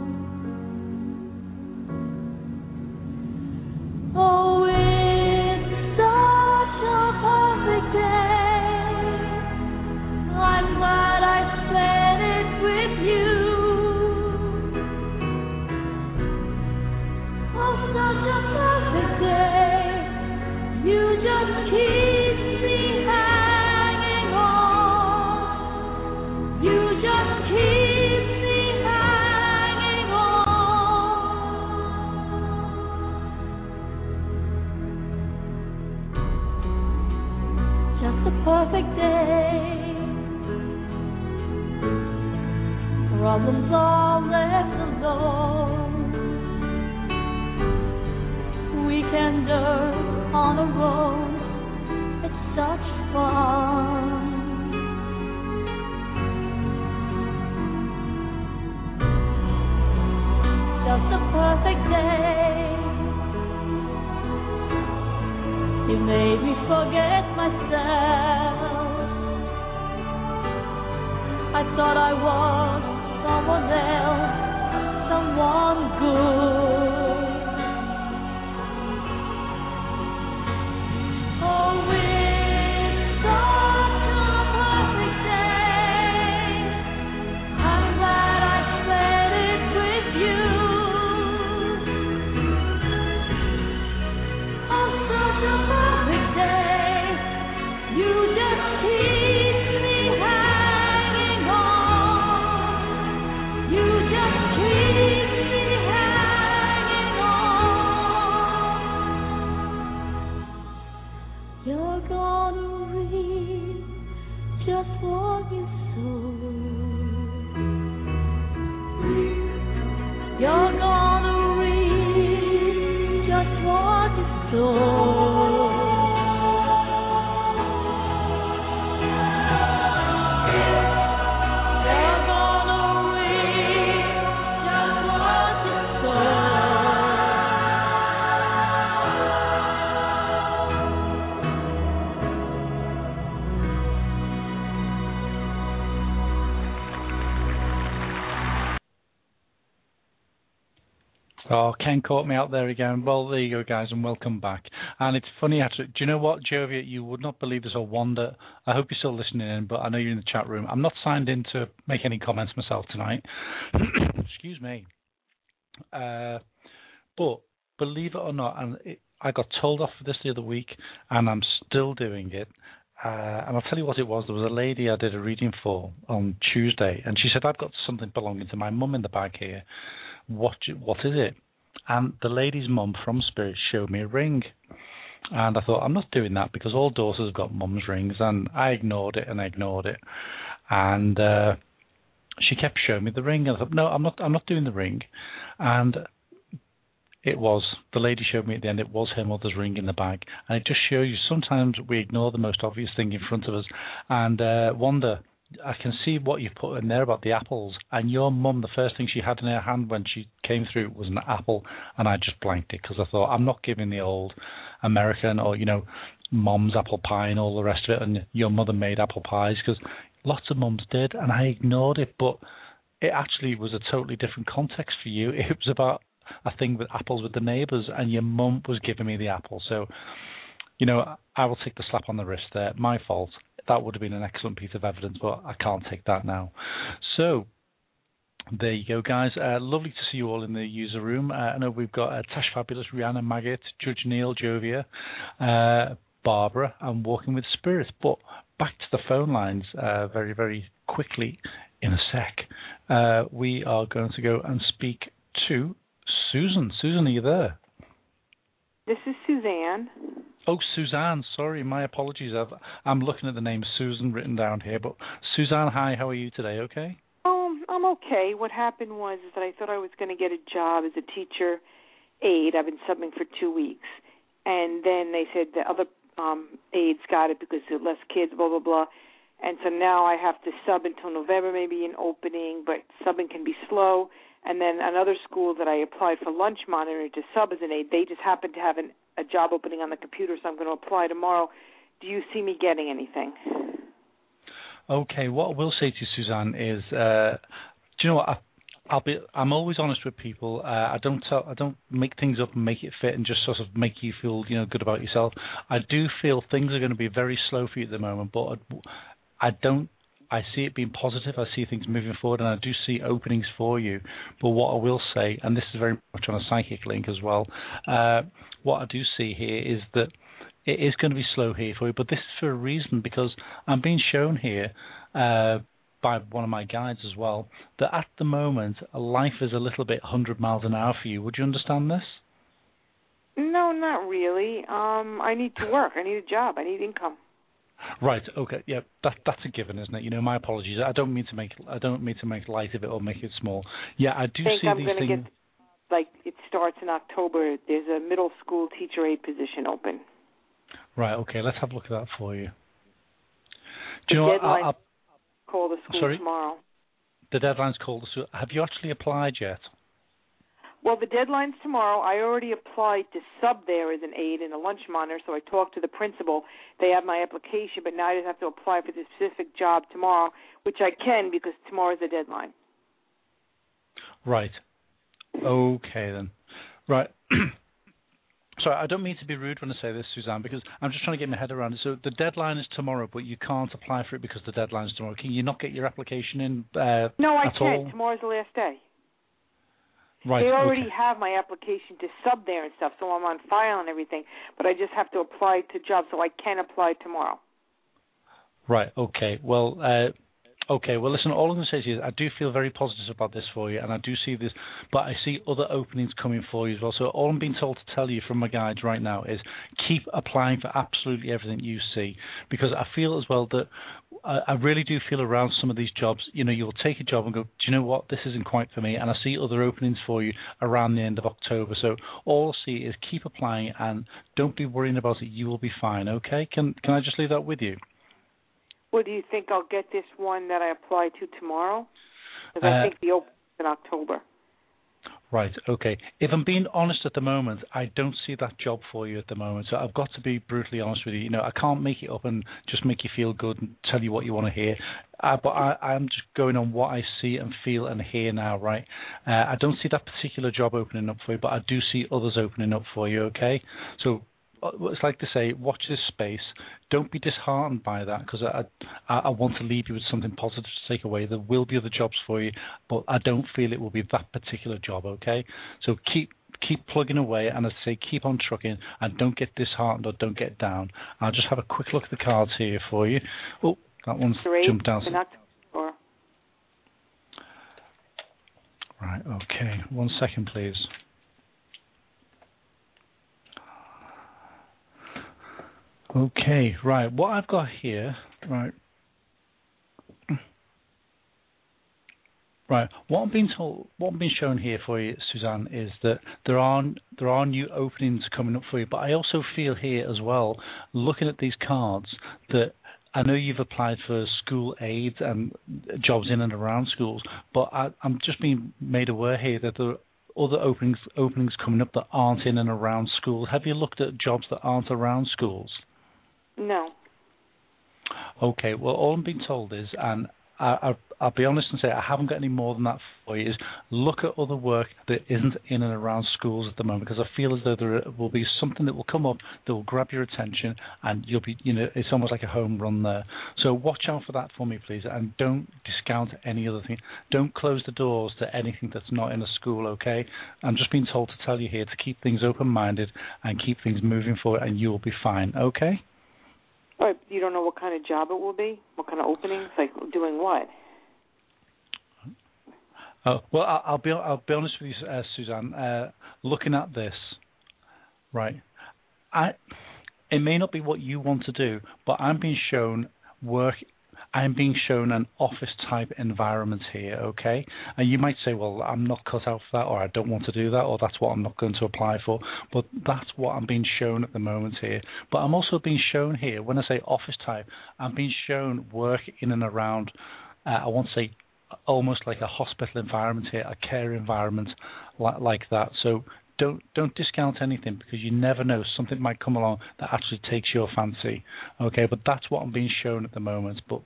Oh, it's such a perfect day. I'm glad I spent it with you. Oh, such a perfect day. You just keep me hanging on. You just keep me hanging on. Just a perfect day. Problems all left alone. Weekender on a road. It's such fun. Just a perfect day. You made me forget myself. I thought I was someone else, someone good. Oh, it's such a perfect day. I'm glad I spent it with you. Oh, such a perfect day. You just keep me hanging on. You just keep me hanging on. You're gonna reap just what you sow. You're gonna reap just what you sow. You're gonna reap just what you sow. Oh, Ken caught me out there again. Well, there you go, guys, and welcome back. And it's funny, actually. Do you know what, Jovia? You would not believe this, or Wanda. I hope you're still listening in, but I know you're in the chat room. I'm not signed in to make any comments myself tonight. Excuse me. Uh, but believe it or not, and it, I got told off for this the other week, and I'm still doing it. Uh, and I'll tell you what it was. There was a lady I did a reading for on Tuesday, and she said, I've got something belonging to my mum in the bag here. What what is it? And the lady's mum from Spirit showed me a ring. And I thought, I'm not doing that because all daughters have got mum's rings. And I ignored it and I ignored it. And uh, she kept showing me the ring. And I thought, no, I'm not I'm not doing the ring. And it was, the lady showed me at the end, it was her mother's ring in the bag. And it just shows you sometimes we ignore the most obvious thing in front of us. And uh, Wanda, I can see what you've put in there about the apples. And your mum, the first thing she had in her hand when she came through was an apple. And I just blanked it because I thought, I'm not giving the old American or, you know, mom's apple pie and all the rest of it. And your mother made apple pies because lots of mums did. And I ignored it. But it actually was a totally different context for you. It was about a thing with apples with the neighbours, and your mum was giving me the apple. So, you know, I will take the slap on the wrist there. My fault. That would have been an excellent piece of evidence, but I can't take that now. So, there you go, guys. Uh, lovely to see you all in the user room. Uh, I know we've got uh, Tash Fabulous, Rihanna Maggot, Judge Neil, Jovia, uh, Barbara, and Walking with Spirit. But back to the phone lines uh, very, very quickly in a sec. Uh, we are going to go and speak to Susan. Susan, are you there? This is Suzanne. Oh, Suzanne. Sorry, my apologies. I've, I'm looking at the name Susan written down here. But Suzanne, hi. How are you today? Okay. Um, I'm okay. What happened was is that I thought I was going to get a job as a teacher aide. I've been subbing for two weeks, and then they said the other um, aides got it because there are less kids. Blah blah blah. And so now I have to sub until November, maybe an opening, but subbing can be slow. And then another school that I applied for lunch monitor to sub as an aide, they just happened to have an, a job opening on the computer, so I'm going to apply tomorrow. Do you see me getting anything? Okay, what I will say to you, Suzanne, is, uh, do you know what? I, I'll be. I'm always honest with people. Uh, I don't. Tell, I don't make things up and make it fit and just sort of make you feel, you know, good about yourself. I do feel things are going to be very slow for you at the moment, but I, I don't. I see it being positive. I see things moving forward, and I do see openings for you. But what I will say, and this is very much on a psychic link as well, uh, what I do see here is that it is going to be slow here for you, but this is for a reason, because I'm being shown here uh, by one of my guides as well, that at the moment, life is a little bit one hundred miles an hour for you. Would you understand this? No, not really. Um, I need to work. I need a job. I need income. Right. Okay. Yeah. That that's a given, isn't it? You know, my apologies. I don't mean to make I don't mean to make light of it or make it small. Yeah, I do I think see I'm these gonna things. Get, like it starts in October. There's a middle school teacher aide position open. Right. Okay. Let's have a look at that for you. Do The you know what? deadline. I'll, I'll, call the school sorry? tomorrow. The deadline's called. Have you actually applied yet? Well, the deadline's tomorrow. I already applied to sub there as an aide and a lunch monitor, so I talked to the principal. They have my application, but now I just have to apply for the specific job tomorrow, which I can because tomorrow's the deadline. Right. Okay, then. Right. Sorry, I don't mean to be rude when I say this, Suzanne, because I'm just trying to get my head around it. So the deadline is tomorrow, but you can't apply for it because the deadline is tomorrow. Can you not get your application in uh, No, I at can. all? Tomorrow's the last day. Right, they already okay. have my application to sub there and stuff, so I'm on file and everything, but I just have to apply to jobs, so I can apply tomorrow. Right, okay. Well, uh, okay. Well, listen, all I'm going to say to you is I do feel very positive about this for you, and I do see this, but I see other openings coming for you as well. So all I'm being told to tell you from my guides right now is keep applying for absolutely everything you see, because I feel as well that I, I really do feel around some of these jobs, you know, you'll take a job and go, do you know what, this isn't quite for me, and I see other openings for you around the end of October. So all I see is keep applying and don't be worrying about it. You will be fine, okay? Can, can I just leave that with you? Well, do you think I'll get this one that I apply to tomorrow? Because Uh, I think the opening's in October. Right, okay. If I'm being honest at the moment, I don't see that job for you at the moment. So I've got to be brutally honest with you. You know, I can't make it up and just make you feel good and tell you what you want to hear. Uh, but I, I'm just going on what I see and feel and hear now, right? Uh, I don't see that particular job opening up for you, but I do see others opening up for you, okay? So it's like to say, watch this space. Don't be disheartened by that, because I, I I want to leave you with something positive to take away. There will be other jobs for you, but I don't feel it will be that particular job, okay? So keep keep plugging away, and as I say, keep on trucking, and don't get disheartened or don't get down. I'll just have a quick look at the cards here for you. Oh, that one's Three, jumped down. Four. Right, okay. One second, please. Okay, right. What I've got here, right, right. What I'm being told, what I'm being shown here for you, Suzanne, is that there are there are new openings coming up for you. But I also feel here as well, looking at these cards, that I know you've applied for school aides and jobs in and around schools, but I, I'm just being made aware here that there are other openings openings coming up that aren't in and around schools. Have you looked at jobs that aren't around schools? No. Okay, well, all I'm being told is, and I, I, I'll be honest and say I haven't got any more than that for you, is look at other work that isn't in and around schools at the moment, because I feel as though there will be something that will come up that will grab your attention, and you'll be, you know, it's almost like a home run there. So watch out for that for me, please, and don't discount any other thing. Don't close the doors to anything that's not in a school, okay? I'm just being told to tell you here to keep things open-minded and keep things moving forward, and you'll be fine, okay? All right, you don't know what kind of job it will be? What kind of openings? Like doing what? Oh, well, I'll, I'll be I'll be honest with you, uh, Suzanne. Uh, looking at this, right, I it may not be what you want to do, but I'm being shown work. I'm being shown an office-type environment here, okay? And you might say, well, I'm not cut out for that, or I don't want to do that, or that's what I'm not going to apply for. But that's what I'm being shown at the moment here. But I'm also being shown here, when I say office-type, I'm being shown work in and around, uh, I want to say, almost like a hospital environment here, a care environment like, like that. So don't don't discount anything, because you never know, something might come along that actually takes your fancy, okay? But that's what I'm being shown at the moment. But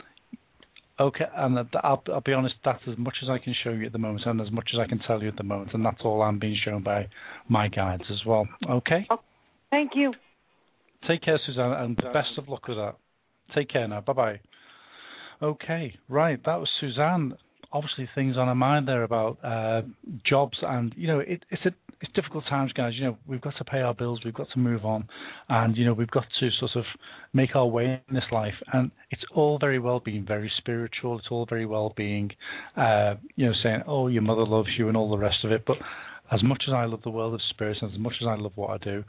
okay, and I'll, I'll be honest, that's as much as I can show you at the moment, and as much as I can tell you at the moment, and that's all I'm being shown by my guides as well. Okay? Oh, thank you. Take care, Suzanne, and best of luck with that. Take care now. Bye-bye. Okay, right, that was Suzanne. Obviously, things on her mind there about uh, jobs, and, you know, it, it's a it's difficult times, guys. You know, we've got to pay our bills, we've got to move on, and, you know, we've got to sort of make our way in this life. And it's all very well being very spiritual. It's all very well being, uh, you know, saying, oh, your mother loves you and all the rest of it. But as much as I love the world of spirits, and as much as I love what I do,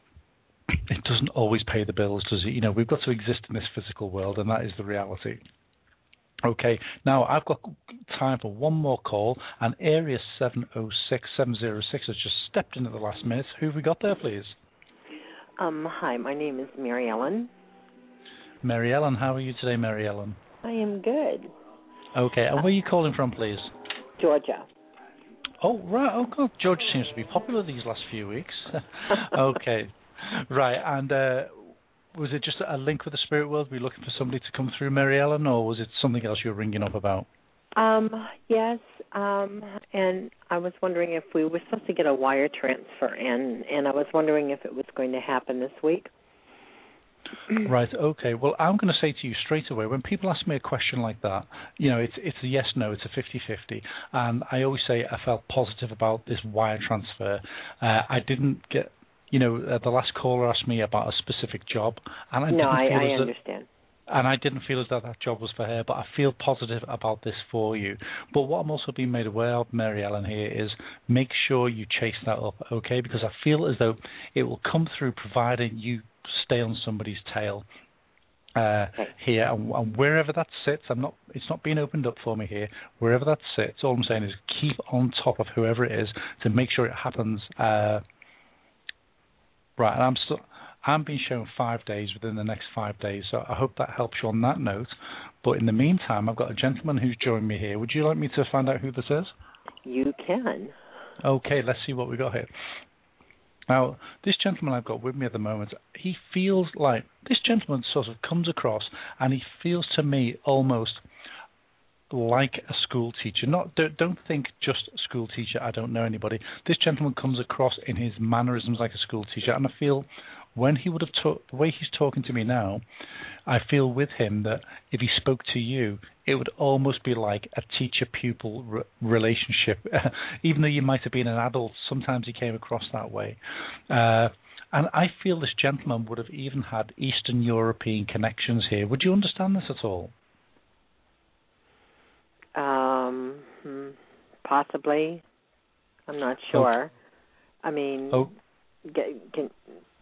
it doesn't always pay the bills, does it? You know, we've got to exist in this physical world, and that is the reality. Okay, now I've got time for one more call, and area seven oh six, seven oh six has just stepped in at the last minute. Who have we got there, please? Um, hi, my name is Mary Ellen. Mary Ellen, how are you today, Mary Ellen? I am good. Okay, and where are you calling from, please? Georgia. Oh, right, oh God, Georgia seems to be popular these last few weeks. Okay, right, and uh, was it just a link with the spirit world? Were you looking for somebody to come through, Mary Ellen, or was it something else you were ringing up about? Um, yes, um, and I was wondering if we were supposed to get a wire transfer in, and I was wondering if it was going to happen this week. Right, okay. Well, I'm going to say to you straight away, when people ask me a question like that, you know, it's it's a yes, no, it's a fifty-fifty. And I always say I felt positive about this wire transfer. Uh, I didn't get... You know, uh, the last caller asked me about a specific job, and I no, didn't I, feel I as understand. That, and I didn't feel as though that job was for her, but I feel positive about this for you. But what I'm also being made aware of, Mary Ellen, here is make sure you chase that up, okay? Because I feel as though it will come through, providing you stay on somebody's tail. Uh, okay. Here and, and wherever that sits, I'm not. It's not being opened up for me here. Wherever that sits, all I'm saying is keep on top of whoever it is to make sure it happens. Uh, Right, and I'm still, I'm being shown five days within the next five days, so I hope that helps you on that note. But in the meantime, I've got a gentleman who's joined me here. Would you like me to find out who this is? You can. Okay, let's see what we got here. Now, this gentleman I've got with me at the moment, he feels like, this gentleman sort of comes across and he feels to me almost like a school teacher. Not don't, don't think just school teacher, I don't know anybody. This gentleman comes across in his mannerisms like a school teacher, and I feel when he would have talked, the way he's talking to me now, I feel with him that if he spoke to you, it would almost be like a teacher-pupil re- relationship. Even though you might have been an adult, sometimes he came across that way. Uh, and I feel this gentleman would have even had Eastern European connections here. Would you understand this at all? Um, possibly. I'm not sure. Okay. I mean, oh. Can, can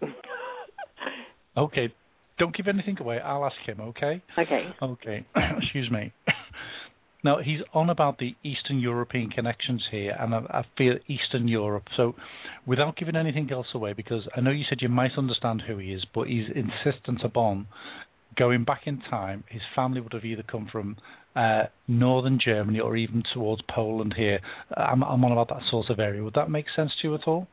okay. Don't give anything away. I'll ask him, okay? Okay. Okay. Excuse me. Now, he's on about the Eastern European connections here, and I, I feel Eastern Europe. So without giving anything else away, because I know you said you might understand who he is, but he's insistent upon going back in time. His family would have either come from uh, northern Germany or even towards Poland here. I'm, I'm on about that sort of area. Would that make sense to you at all?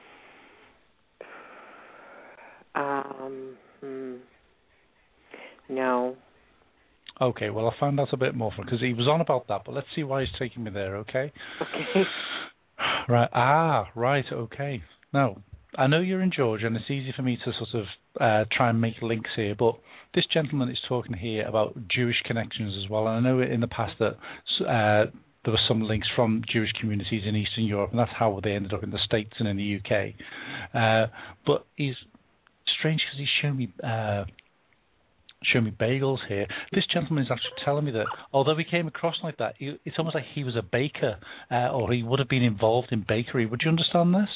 Um, hmm. No. Okay, well, I'll find out a bit more from because he was on about that, but let's see why he's taking me there, okay? Okay. Right. Ah, right, okay. Now, I know you're in Georgia, and it's easy for me to sort of uh, try and make links here, but this gentleman is talking here about Jewish connections as well, and I know in the past that uh, there were some links from Jewish communities in Eastern Europe, and that's how they ended up in the States and in the U K. Uh, but he's strange because he's shown me... Uh, show me bagels here. This gentleman is actually telling me that although he came across like that, he, it's almost like he was a baker uh, or he would have been involved in bakery. Would you understand this?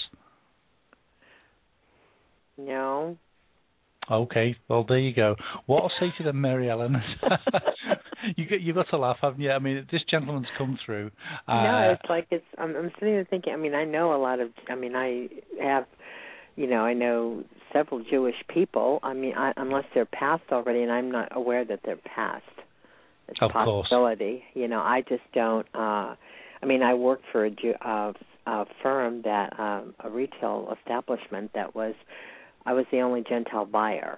No. Okay, well, there you go. What I'll say to them, Mary Ellen, you got, you got to laugh, haven't you? I mean, this gentleman's come through. Uh, no, it's like it's, I'm, I'm sitting there thinking, I mean, I know a lot of, I mean, I have... You know, I know several Jewish people. I mean, I, unless they're passed already, and I'm not aware that they're passed. It's of a possibility. Course. You know, I just don't. Uh, I mean, I worked for a, Jew, uh, a firm that um, a retail establishment that was. I was the only Gentile buyer,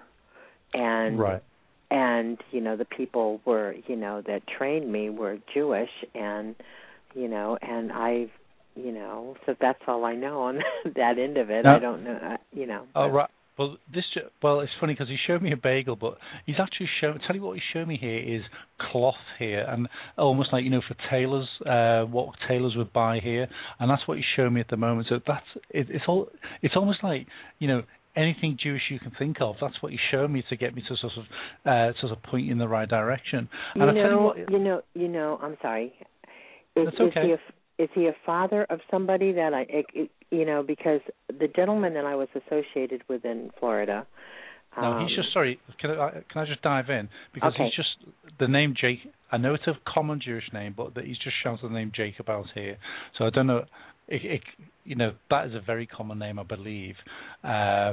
and right. and you know the people were you know that trained me were Jewish, and you know, and I've. You know, so that's all I know on that end of it. No. I don't know, uh, you know. Oh, right. Well, this well, it's funny because he showed me a bagel, but he's actually shown. Tell you what he showed me here is cloth here, and almost like you know for tailors, uh, what tailors would buy here, and that's what he showed me at the moment. So that's it, it's all. It's almost like you know anything Jewish you can think of. That's what he showed me to get me to sort of uh, sort of point you in the right direction. And you I know, tell you, what, you know, you know. I'm sorry. Is, that's okay. Is he a, Is he a father of somebody that I, it, you know, because the gentleman that I was associated with in Florida. Um, no, he's just, sorry, can I, can I just dive in? Because okay. he's just, the name Jake, I know it's a common Jewish name, but that he's just shouted the name Jacob out here. So I don't know, it, it, you know, that is a very common name, I believe. Uh,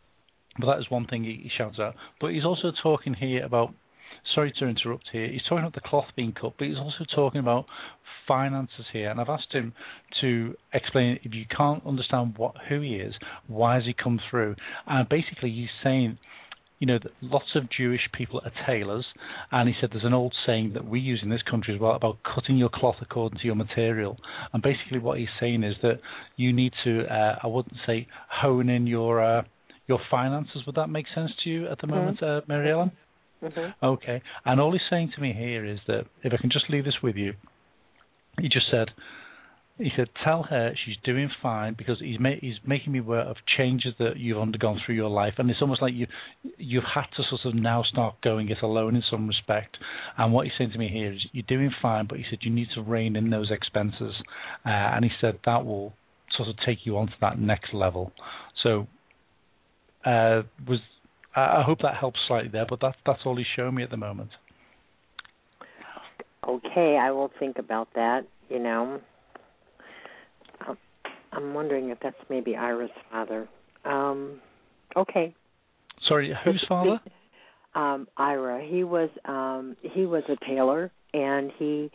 but that is one thing he, he shouts out. But he's also talking here about, sorry to interrupt here, he's talking about the cloth being cut, but he's also talking about finances here, and I've asked him to explain if you can't understand what who he is, why has he come through? And basically he's saying, you know, that lots of Jewish people are tailors, and he said there's an old saying that we use in this country as well about cutting your cloth according to your material. And basically what he's saying is that you need to, uh, I wouldn't say hone in your uh, your finances. Would that make sense to you at the mm-hmm. moment, uh, Mary Ellen? Mm-hmm. Okay. And all he's saying to me here is that if I can just leave this with you, he just said, he said, tell her she's doing fine because he's, ma- he's making me aware of changes that you've undergone through your life. And it's almost like you, you've had to sort of now start going it alone in some respect. And what he's saying to me here is you're doing fine, but he said you need to rein in those expenses. Uh, and he said that will sort of take you on to that next level. So uh, was I hope that helps slightly there, but that's, that's all he's showing me at the moment. Okay, I will think about that, you know. I'm wondering if that's maybe Ira's father. Um, okay. Sorry, whose father? Um, Ira. He was um, he was a tailor, and he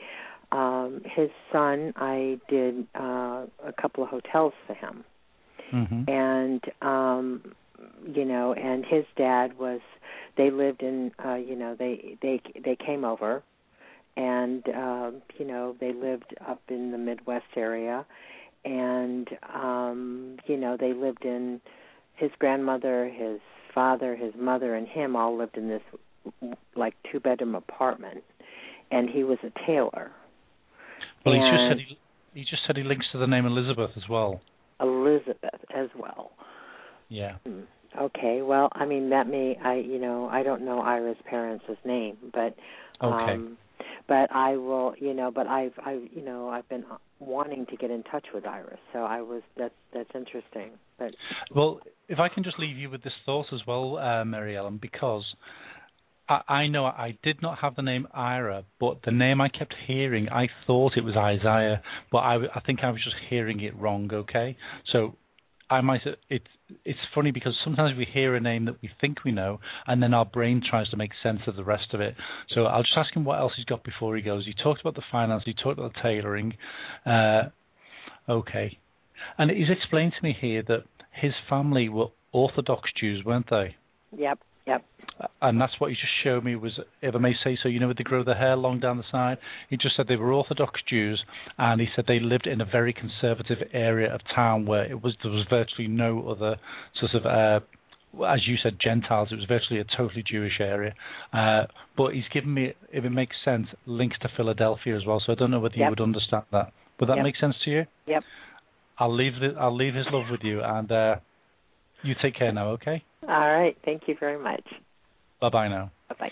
Um, his son, I did uh, a couple of hotels for him. Mm-hmm. And, um, you know, and his dad was, they lived in, uh, you know, they, they, they came over and, uh, you know, they lived up in the Midwest area. And, um, you know, they lived in, his grandmother, his father, his mother, and him all lived in this, like, two-bedroom apartment. And he was a tailor. Well, and he just said he, he just said he links to the name Elizabeth as well. Elizabeth as well. Yeah. Okay. Well, I mean, that may, I, you know, I don't know Ira's parents' name, but, okay. um, but I will, you know, but I've, I, you know, I've been wanting to get in touch with Ira, so I was, that's, that's interesting. But well, if I can just leave you with this thought as well, uh, Mary Ellen, because I, I know I did not have the name Ira, but the name I kept hearing, I thought it was Isaiah, but I, I think I was just hearing it wrong, okay? So I might, it's, it's funny because sometimes we hear a name that we think we know, and then our brain tries to make sense of the rest of it. So I'll just ask him what else he's got before he goes. He talked about the finance, he talked about the tailoring. Uh, okay. And he's explained to me here that his family were Orthodox Jews, weren't they? Yep. Yep. And that's what he just showed me was, if I may say so, you know, they grow their hair long down the side. He just said they were Orthodox Jews, and he said they lived in a very conservative area of town where it was there was virtually no other sort of, uh, as you said, Gentiles. It was virtually a totally Jewish area. Uh, but he's given me, if it makes sense, links to Philadelphia as well. So I don't know whether yep. you would understand that. Would that yep. make sense to you? Yep. I'll leave the, I'll leave his love with you, and uh, you take care now, okay? All right. Thank you very much. Bye-bye now. Bye-bye.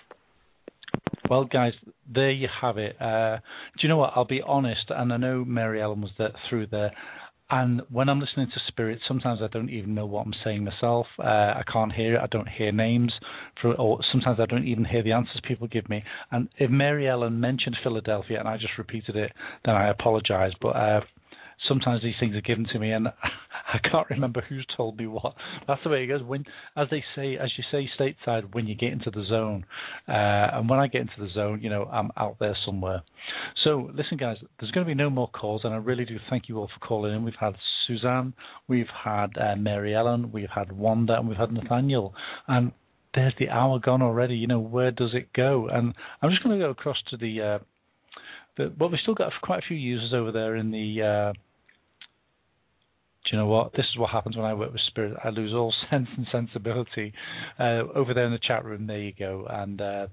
Well, guys, there you have it. Uh, do you know what? I'll be honest, and I know Mary Ellen was there, through there, and when I'm listening to Spirit, sometimes I don't even know what I'm saying myself. Uh, I can't hear it. I don't hear names, for, or sometimes I don't even hear the answers people give me. And if Mary Ellen mentioned Philadelphia and I just repeated it, then I apologize. But uh, sometimes these things are given to me, and I can't remember who's told me what. That's the way it goes. When, as they say, as you say, stateside, when you get into the zone, uh, and when I get into the zone, you know, I'm out there somewhere. So, listen, guys, there's going to be no more calls, and I really do thank you all for calling in. We've had Suzanne, we've had uh, Mary Ellen, we've had Wanda, and we've had Nathaniel, and there's the hour gone already. You know, where does it go? And I'm just going to go across to the, uh, the well, we've still got quite a few users over there in the. Uh, Do you know what? This is what happens when I work with Spirit. I lose all sense and sensibility. Uh, over there in the chat room, there you go. And uh,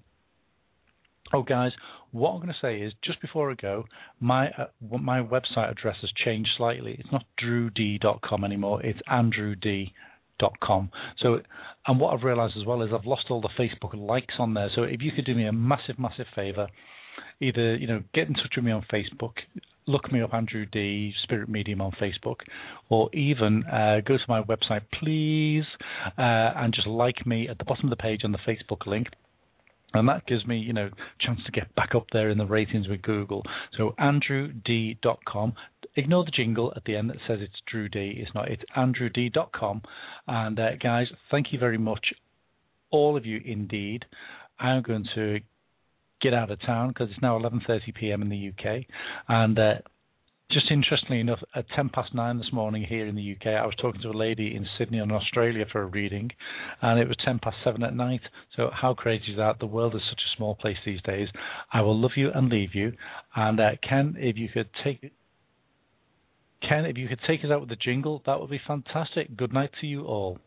oh, guys, what I'm going to say is, just before I go, my uh, my website address has changed slightly. It's not drew d dot com anymore. It's andrew d dot com. So, and what I've realised as well is I've lost all the Facebook likes on there. So, if you could do me a massive, massive favour, either you know get in touch with me on Facebook. Look me up, Andrew D, Spirit Medium on Facebook, or even uh, go to my website, please, uh, and just like me at the bottom of the page on the Facebook link. And that gives me, you know, a chance to get back up there in the ratings with Google. So andrew d dot com. Ignore the jingle at the end that says it's Drew D. It's not. It's andrew d dot com. And, uh, guys, thank you very much, all of you indeed. I'm going to get out of town because it's now eleven thirty p.m. in the U K, and uh, just interestingly enough, at ten past nine this morning here in the U K, I was talking to a lady in Sydney in Australia for a reading, and it was ten past seven at night. So how crazy is that? The world is such a small place these days. I will love you and leave you, and uh, Ken, if you could take Ken, if you could take us out with the jingle, that would be fantastic. Good night to you all.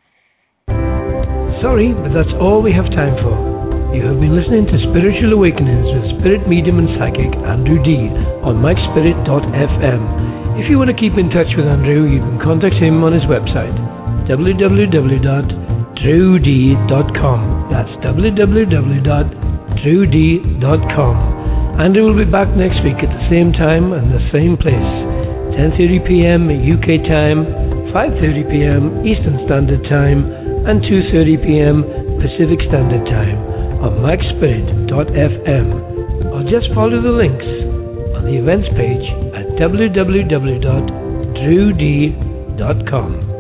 Sorry, but that's all we have time for. You have been listening to Spiritual Awakenings with Spirit Medium and Psychic Andrew D on mike spirit dot f m. If you want to keep in touch with Andrew, you can contact him on his website, w w w dot drew d dot com. That's w w w dot drew d dot com. Andrew will be back next week at the same time and the same place, ten thirty p.m. U K time, five thirty p.m. Eastern Standard Time, and two thirty p.m. Pacific Standard Time on mike spirit dot f m, or just follow the links on the events page at w w w dot drew d dot com.